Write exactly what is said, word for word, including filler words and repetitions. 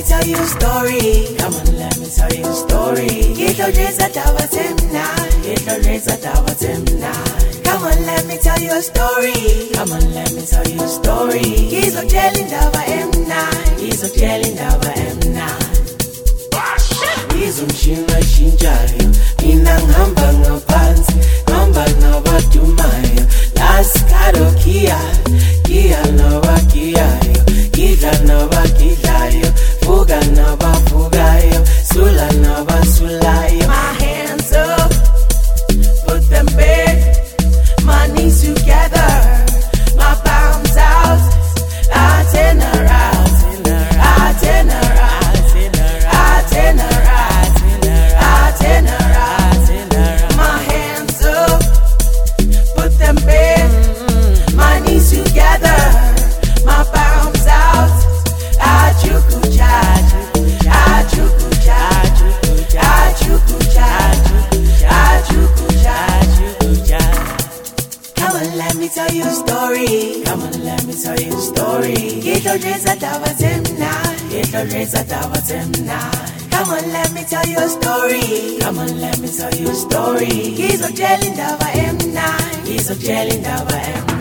tell you a story. Come on, let me tell you a story. Ngidlodlisa daba semna, ngidlodlisa daba semna. Come on, let me tell you a story. Come on, let me tell you a story. Ngizokutshela indaba emnandi, ngizokutshela indaba emnandi. Ngizomshina shintshayo, mina ngihamba ngaphansi, ngihamba nabadumayo. Laskado Kia, Kia nabakiyayo, Gidla nabagidlayo, Fuga nabafugayo, Sula nabasulayo. My hands up, put them back, my knees together, my palms out. I turn around, I turn around, I turn around, I turn around. My hands up, put them back, my knees together, my palms out. Achukucha, achukucha, achukucha, achukucha, achukucha. Come on, let me tell you a story. Come on, let me tell you a story. Ngidlodlisa daba semnandi, ngidlodlisa daba semnandi. Come on, let me tell you a story. Come on, let me tell you a story. Ngizokutshela indaba emnandi, ngizokutshela indaba emnandi.